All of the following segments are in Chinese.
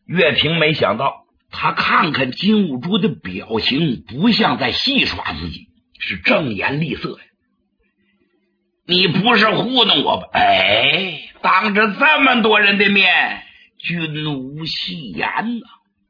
岳平没想到，他看看金兀术的表情，不像在戏耍自己，是正眼厉色呀。你不是糊弄我吧？哎，当着这么多人的面，君无戏言呐。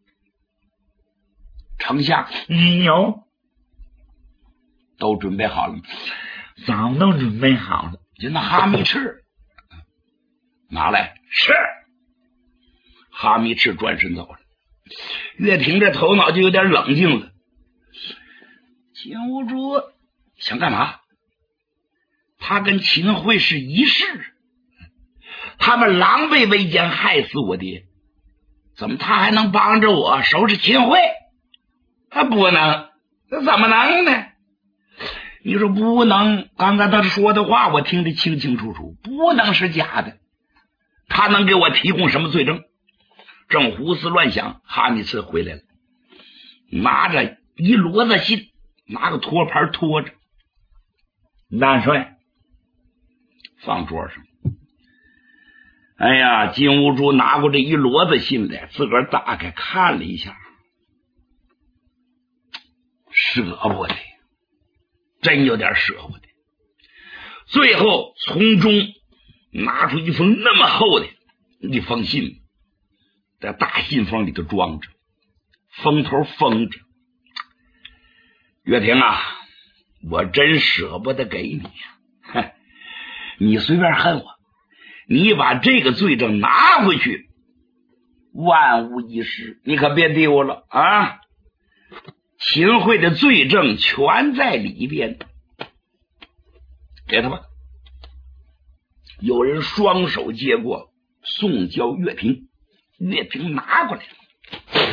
丞相， 有， 都准备好了吗？ 早都准备好了。 就那哈密赤拿来。是。哈密赤转身走了。岳平这头脑就有点冷静了。金兀术想干嘛？他跟秦桧是一世，他们狼狈为奸，害死我爹，怎么他还能帮着我收拾秦桧？他不能，那怎么能呢？你说不能，刚才他说的话我听得清清楚楚，不能是假的。他能给我提供什么罪证？正胡思乱想，哈密赤回来了，拿着一摞子信，拿个托盘托着。 大帅， 放桌上。哎呀，金兀术拿过这一摞子信来，自个儿打开看了一下，舍不得，真有点舍不得。最后从中拿出一封那么厚的一封信，在大信封里头装着，封头封着。岳平啊，我真舍不得给你呀，你随便恨我，你把这个罪证拿回去，万无一失，你可别丢了啊！秦桧的罪证全在里边，给他吧。有人双手接过，送交岳平。岳平拿过来了，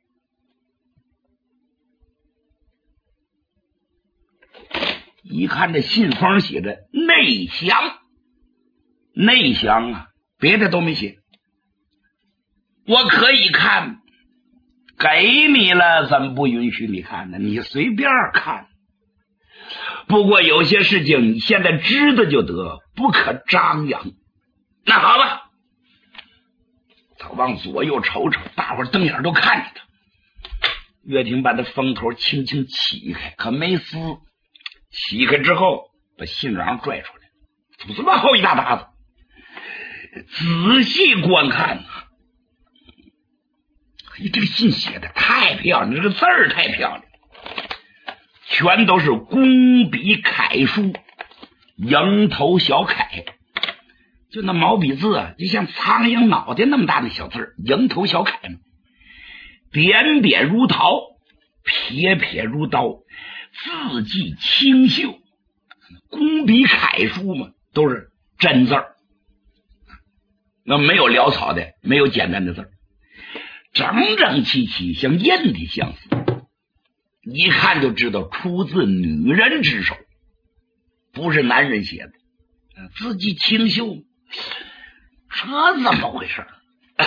一看这信封写着内详，内详啊，别的都没写。我可以看，给你了，怎么不允许你看呢？你随便看。不过有些事情你现在知道就得，不可张扬。那好吧。他往左右瞅瞅，大伙儿瞪眼都看着他。岳平把他封头轻轻起开，可没撕。起开之后，把信瓤拽出来，怎么这么厚一大沓子？仔细观看啊，这个信写的太漂亮，这个字儿太漂亮，全都是工笔楷书，蝇头小楷。就那毛笔字啊，就像苍蝇脑袋那么大的小字，蝇头小楷嘛，点点如桃，撇撇如刀，字迹清秀。工笔楷书嘛，都是真字儿，那没有潦草的，没有简单的字儿，整整齐齐，像印的相似，一看就知道出自女人之手，不是男人写的，字迹清秀。这怎么回事？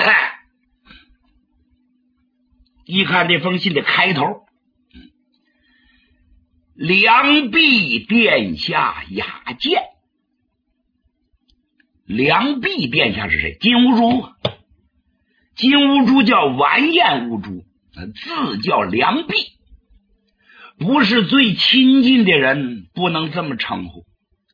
一看这封信的开头，良弼殿下雅见。良弼殿下是谁？金兀术。金兀术叫完颜兀术，字叫良弼，不是最亲近的人不能这么称呼。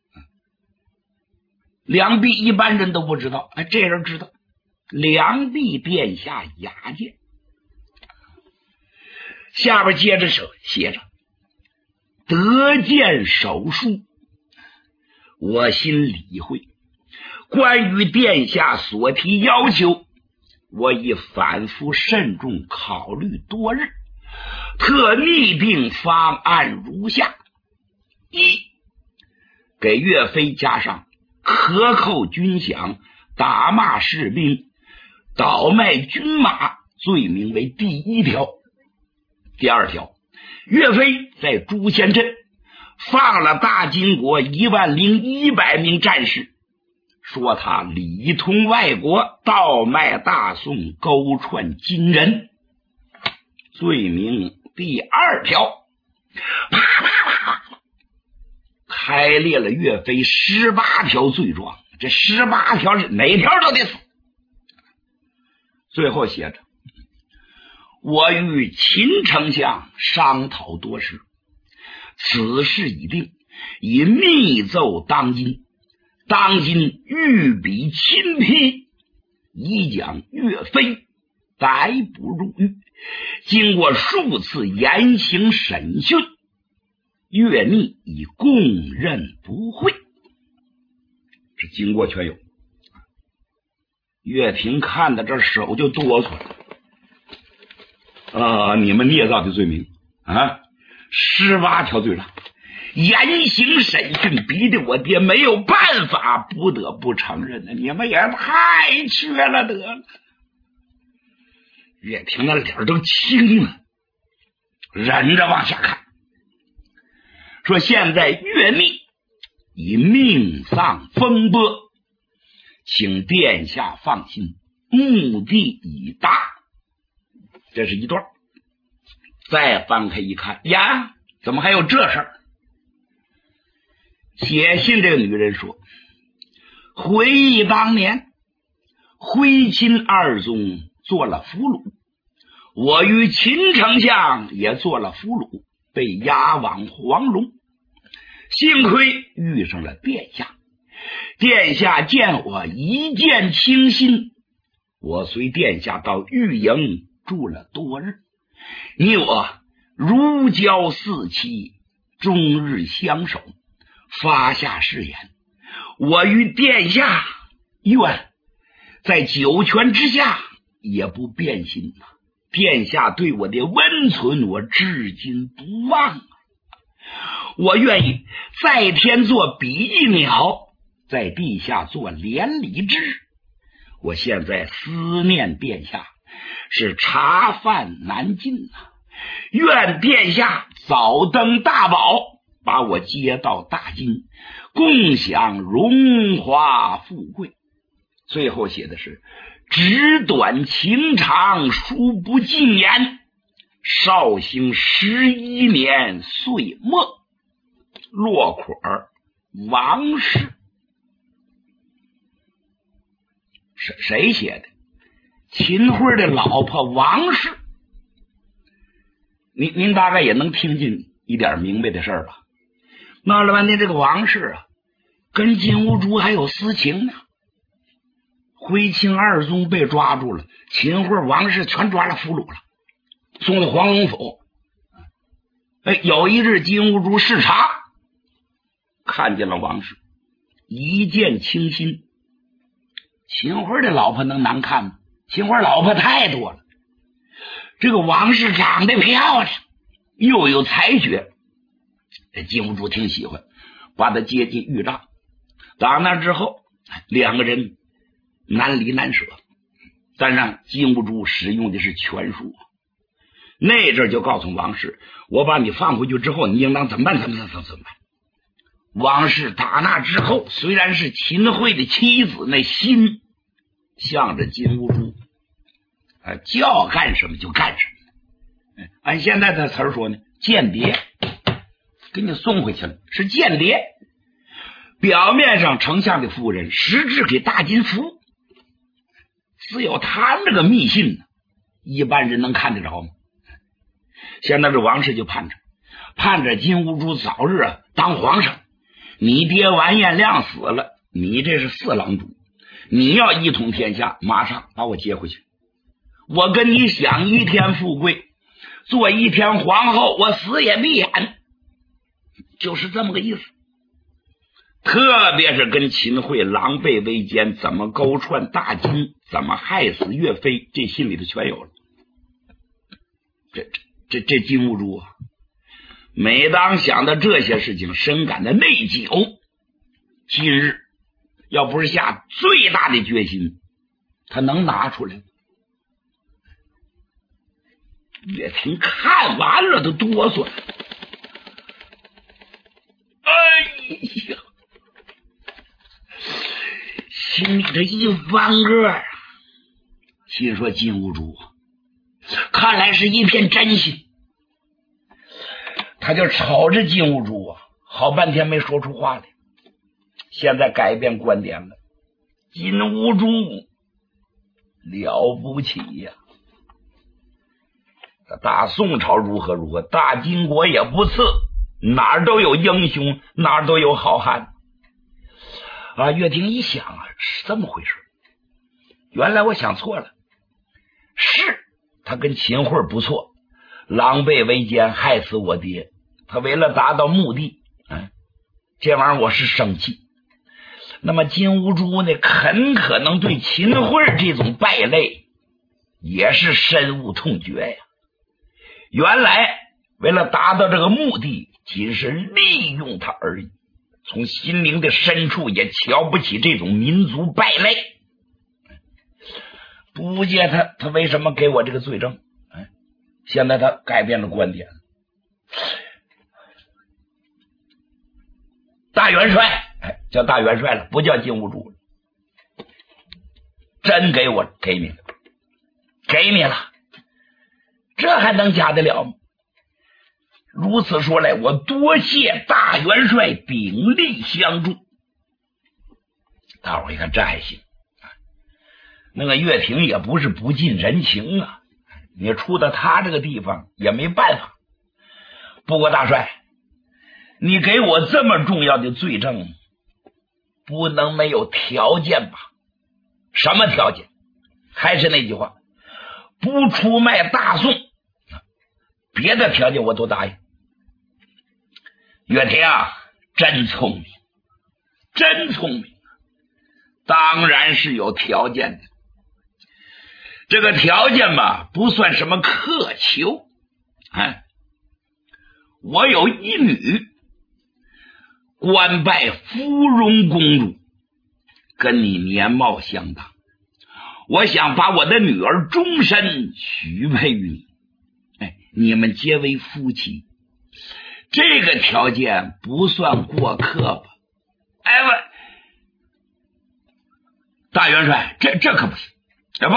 良弼一般人都不知道，这人知道。良弼殿下雅见。下边接着写着得见手书，我心理会。关于殿下所提要求，我已反复慎重考虑多日，特拟定方案如下：一，给岳飞加上克扣军饷、打骂士兵、倒卖军马罪名为第一条。第二条，岳飞在朱仙镇放了大金国10100名战士，说他里通外国，倒卖大宋，勾串金人，罪名第二条。啪啪啪，开列了岳飞18条罪状，这18条哪条都得死。最后写着我与秦丞相商讨多时，此事已定，以密奏当今。当今御笔亲批，已将岳飞逮捕入狱。经过数次严刑审讯，岳密已供认不讳。这经过全有。岳平看到这手就哆嗦了。你们捏造的罪名啊，18条罪状，严刑审讯，逼得我爹没有办法，不得不承认了。你们也太缺了德了。岳平那脸都青了，忍着往下看，说现在岳密已命丧风波，请殿下放心，目的已达。这是一段。再翻开一看，呀，怎么还有这事儿？写信这个女人说，回忆当年徽钦二宗做了俘虏，我与秦丞相也做了俘虏，被押往黄龙。幸亏遇上了殿下，殿下见我一见倾心，我随殿下到御营住了多日，你我如胶似漆，终日相守，发下誓言，我与殿下愿在九泉之下也不变心。殿下对我的温存，我至今不忘。我愿意在天做比翼鸟，在地下做连理枝。我现在思念殿下，是茶饭难尽愿殿下早登大宝，把我接到大金，共享荣华富贵。最后写的是纸短情长，书不尽言，绍兴11年岁末，落款王氏。谁写的？秦桧的老婆王氏。您大概也能听进一点明白的事儿吧？闹了半天，这个王氏跟金兀术还有私情呢。徽钦二宗被抓住了，秦桧、王氏全抓了俘虏了，送到黄龙府。有一日金兀术视察，看见了王氏，一见倾心。秦桧的老婆能难看吗？秦桧老婆太多了，这个王氏长得漂亮，又有才学，金兀术挺喜欢，把他接进御帐。打那之后，两个人难离难舍，但让金兀术使用的是权术。那阵就告诉王氏，我把你放回去之后，你应当怎么办？怎么办？王氏打那之后，虽然是秦桧的妻子，那心向着金兀术，叫干什么就干什么。按现在的词儿说呢，间谍，给你送回去了，是间谍。表面上丞相的夫人，实质给大金服务。只有他这个密信，一般人能看得着吗？现在这王氏就盼着金兀术早日当皇上。你爹完颜亮死了，你这是4郎主，你要一统天下，马上把我接回去。我跟你享一天富贵，做一天皇后，我死也闭眼，就是这么个意思。特别是跟秦桧狼狈为奸，怎么勾串大金，怎么害死岳飞，这心里头全有了。这金兀术每当想到这些事情，深感的内疚。今日要不是下最大的决心，他能拿出来。岳平看完了都哆嗦。哎呀，心里这一翻个，心说金兀术看来是一片真心。他就瞅着金兀术好半天没说出话来。现在改变观点了，金兀术了不起呀！ 大宋朝如何如何，大金国也不次，哪儿都有英雄，哪儿都有好汉啊。岳霆一想啊，是这么回事，原来我想错了，是他跟秦桧不错，狼狈为奸，害死我爹，他为了达到目的，这玩意儿我是生气。那么金兀术呢，很可能对秦桧这种败类也是深恶痛绝呀。原来为了达到这个目的，仅是利用他而已，从心灵的深处也瞧不起这种民族败类。不见他为什么给我这个罪证？现在他改变了观点，大元帅叫大元帅了，不叫金兀术了。真给我给你了，给你了，这还能假得了吗？如此说来，我多谢大元帅鼎力相助。大伙一看，这还行。那个岳霆也不是不近人情啊，你出到他这个地方也没办法。不过大帅，你给我这么重要的罪证，不能没有条件吧？什么条件？还是那句话，不出卖大宋，别的条件我都答应。岳霆啊，真聪明，真聪明，当然是有条件的。这个条件吧，不算什么苛求。我有一女，官拜芙蓉公主，跟你年貌相当，我想把我的女儿终身许配于你，你们结为夫妻，这个条件不算过客吧？大元帅，这可不行，不，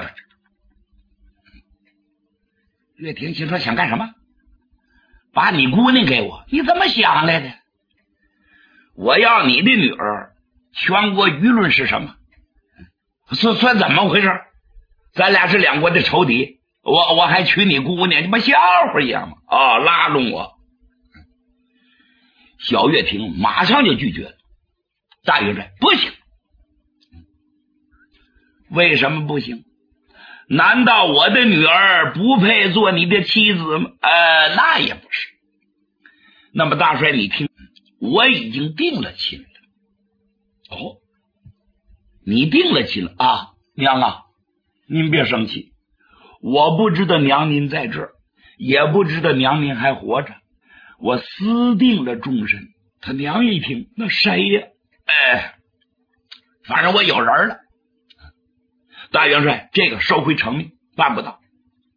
岳霆心说想干什么？把你姑娘给我，你怎么想来的？我要你的女儿，全国舆论是什么？算怎么回事？咱俩是两国的仇敌，我还娶你姑娘，你不笑话一样吗？拉拢我。小岳霆马上就拒绝了。大元帅，不行。为什么不行？难道我的女儿不配做你的妻子吗？那也不是。那么大帅，你听，我已经定了亲了。你定了亲了啊？娘啊，您别生气，我不知道娘您在这儿，也不知道娘您还活着，我私定了终身。他娘一听，那谁呀？反正我有人了。大元帅，这个收回成命办不到。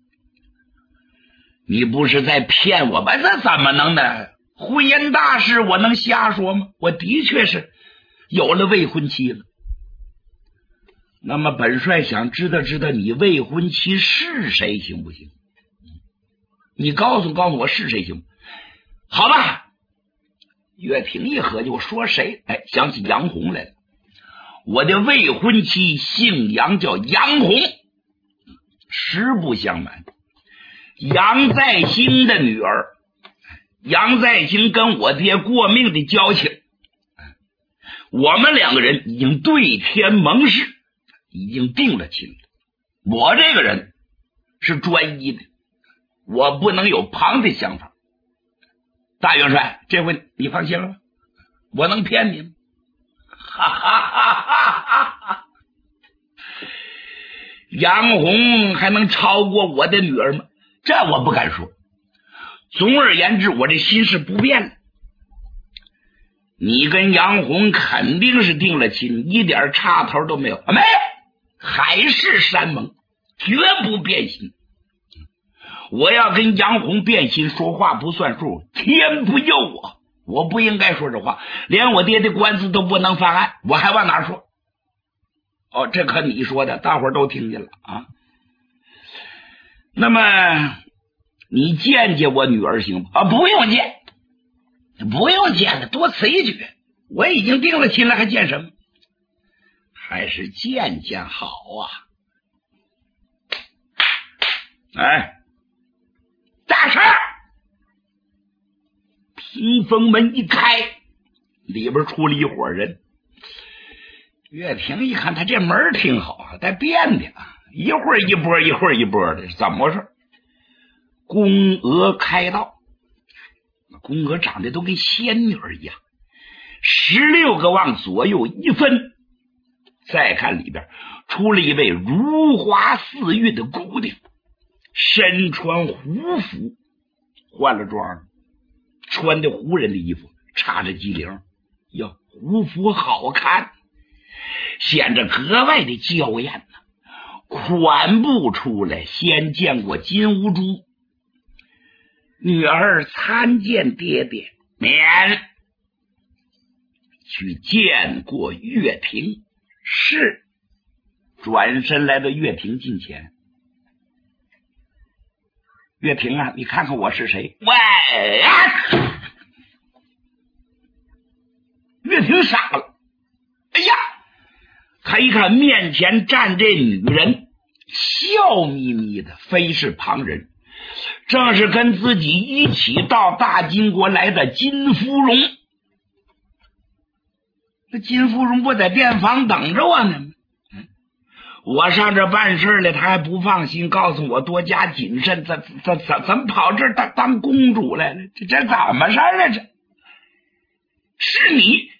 你不是在骗我吧？这怎么能呢？婚姻大事我能瞎说吗？我的确是有了未婚妻了。那么本帅想知道你未婚妻是谁，行不行？你告诉我是谁行？好吧。岳霆一合计，我说谁？想起杨红来了。我的未婚妻姓杨，叫杨红。实不相瞒，杨再兴的女儿，杨再兴跟我爹过命的交情，我们两个人已经对天盟誓，已经定了亲了。我这个人是专一的，我不能有旁的想法。大元帅，这回你放心了吧？我能骗你吗？杨红还能超过我的女儿吗？这我不敢说。总而言之，我这心事不变了。你跟杨红肯定是定了亲，一点差头都没有。没有，海誓山盟，绝不变心。我要跟杨红变心，说话不算数，天不佑我。我不应该说这话，连我爹的官司都不能翻案，我还往哪说？这可你说的，大伙儿都听见了啊。那么你见见我女儿行吗？不用见，不用见了，多此一举。我已经定了亲了，还见什么？还是见好啊。 屏风门一开，里边出了一伙人。岳霆一看他这门挺好啊，带变的，一会儿一波一会儿一波的，怎么回事？宫娥开道，宫娥长得都跟仙女一样，16个往左右一分。再看里边出了一位如花似玉的姑娘，身穿胡服，换了装，穿的胡人的衣服，插着鸡翎，哟，胡服好看，显着格外的娇艳呢。款步出来，先见过金兀术，女儿参见爹爹，免。去见过岳霆，是。转身来到岳霆近前，岳霆啊，你看看我是谁？喂啊！岳霆傻了，哎呀！他一看面前站这女人，笑眯眯的，非是旁人，正是跟自己一起到大金国来的金芙蓉。这金芙蓉不在店房等着我呢吗？我上这办事来，他还不放心，告诉我多加谨慎。怎么跑这儿当公主来了？这怎么事儿啊？这是你。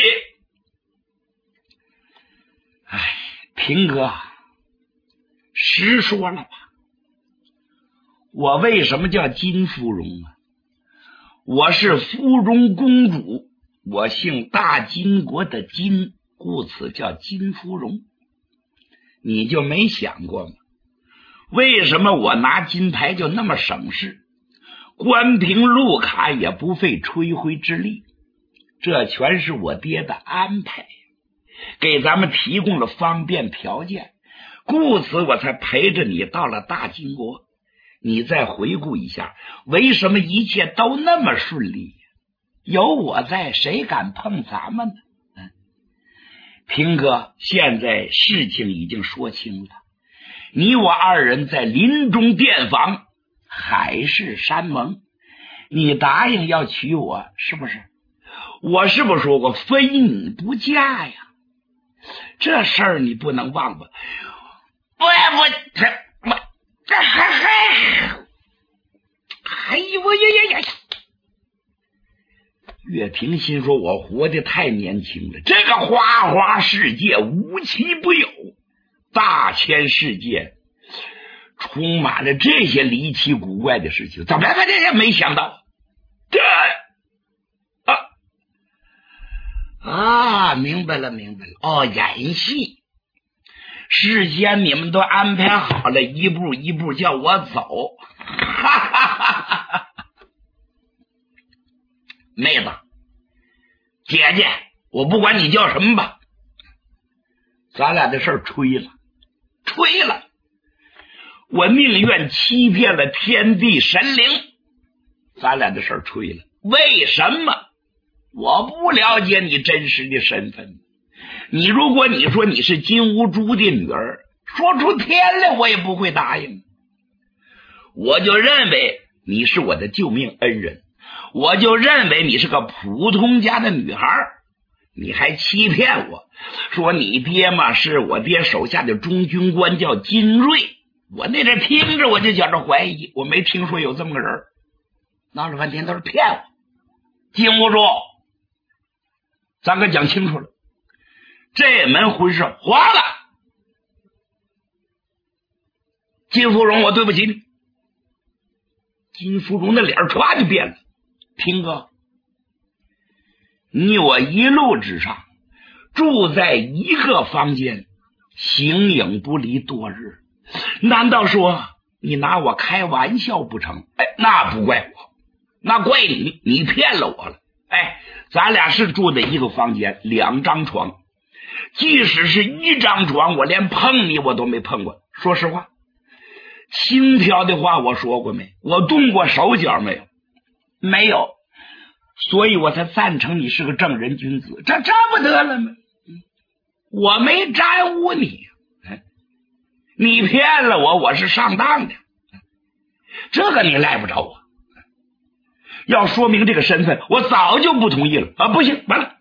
哎，平哥，实说了吧，我为什么叫金芙蓉啊？我是芙蓉公主，我姓大金国的金，故此叫金芙蓉。你就没想过吗？为什么我拿金牌就那么省事，关凭路卡也不费吹灰之力？这全是我爹的安排，给咱们提供了方便条件，故此我才陪着你到了大金国。你再回顾一下，为什么一切都那么顺利？有我在，谁敢碰咱们呢？平哥，现在事情已经说清了，你我二人在林中殿房海誓山盟，你答应要娶我，是不是？我是不是说过非你不嫁呀？这事儿你不能忘吧？哎呦我呀！岳霆心说，我活得太年轻了，这个花花世界无奇不有，大千世界充满了这些离奇古怪的事情，怎么这也没想到这明白了哦，演戏，事先你们都安排好了，一步一步叫我走。妹子，姐姐，我不管你叫什么吧，咱俩的事儿吹了，我宁愿欺骗了天地神灵，咱俩的事儿吹了。为什么？我不了解你真实的身份。如果你说你是金兀术的女儿，说出天来我也不会答应。我就认为你是我的救命恩人，我就认为你是个普通家的女孩，你还欺骗我说你爹嘛是我爹手下的中军官叫金瑞，我那阵听着我就觉着怀疑，我没听说有这么个人，闹了半天都是骗我。金兀术，咱可讲清楚了，这门婚事黄了。金芙蓉，我对不起你。金芙蓉的脸唰就变了，平哥，你我一路之上住在一个房间，形影不离多日，难道说你拿我开玩笑不成？那不怪我，那怪你，你骗了我了。咱俩是住在一个房间，2张床，即使是1张床，我连碰你我都没碰过。说实话，轻佻的话我说过没？我动过手脚没有？没有，所以我才赞成你是个正人君子。这不得了吗？我没沾污你，你骗了我，我是上当的，这个你赖不着我。 要说明这个身份，我早就不同意了啊！不行，完了。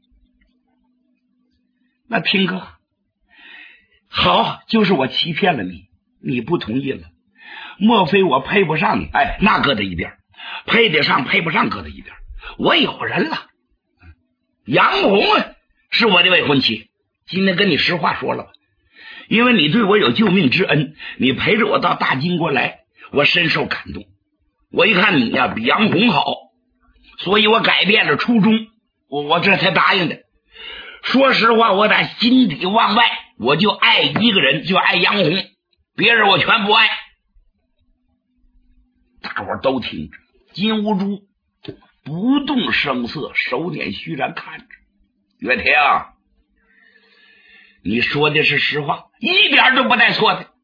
那平哥，好，就是我欺骗了你，你不同意了。莫非我配不上你？哎，那搁在一边，配得上配不上搁在一边。我有人了，杨红是我的未婚妻。今天跟你实话说了吧，因为你对我有救命之恩，你陪着我到大金国来，我深受感动。我一看你呀，比杨红好，所以我改变了初衷，我这才答应的。说实话，我打心底往外，我就爱一个人，就爱杨红，别人我全不爱。大伙都听着，金兀术不动声色，手捻须髯看着岳霆，你说的是实话，一点都不带错的。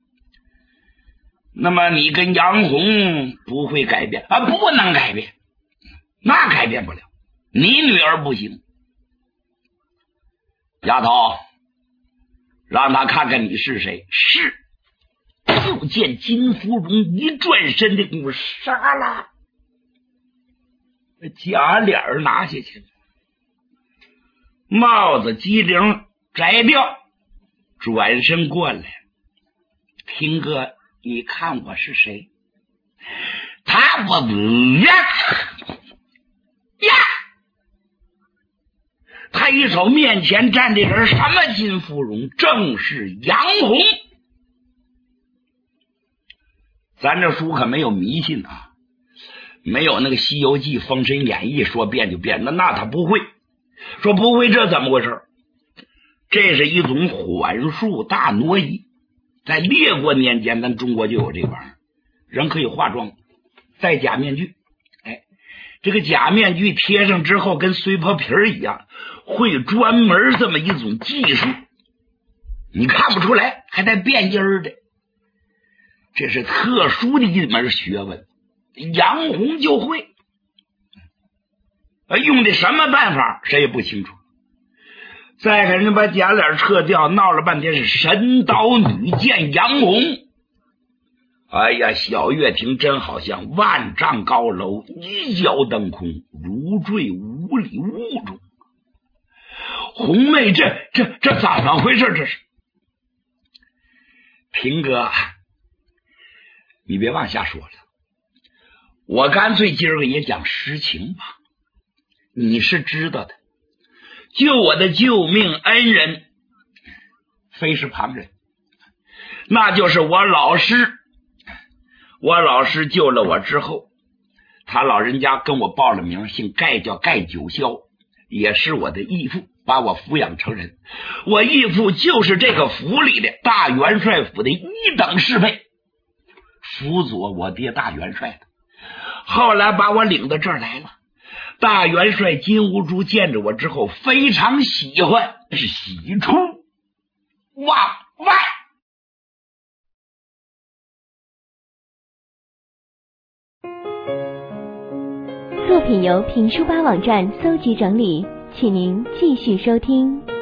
那么你跟杨红不会改变啊？不能改变，那改变不了。你女儿不行，丫头，让他看看你是谁。是。就见金芙蓉一转身的功夫，杀了，假脸拿下去了，帽子机灵摘掉，转身过来。平哥，你看我是谁？他不呀，他一瞅面前站的人，什么金芙蓉？正是杨红。咱这书可没有迷信啊，没有那个《西游记》《封神演义》说变就变，那他不会说不会，这怎么回事？这是一种缓术大挪移，在列国年间，咱中国就有这玩意儿，人可以化妆，戴假面具，哎，这个假面具贴上之后，跟碎破皮一样，会专门这么一种技术，你看不出来，还带变音的。这是特殊的一门学问，杨红就会，用的什么办法谁也不清楚。再给人把假脸撤掉，闹了半天是神刀女剑杨红。哎呀，小岳亭真好像万丈高楼一脚登空，如坠五里雾中。红妹，这怎么回事？这是平哥，你别往下说了，我干脆今儿个也讲实情吧。你是知道的，救我的救命恩人非是旁人，那就是我老师。我老师救了我之后，他老人家跟我报了名，姓盖，叫盖九霄，也是我的义父，把我抚养成人。我义父就是这个府里的大元帅府的一等侍卫，辅佐我爹大元帅的。后来把我领到这儿来了，大元帅金兀术见着我之后非常喜欢，是喜出望外。 作品由评书吧网站搜集整理，请您继续收听。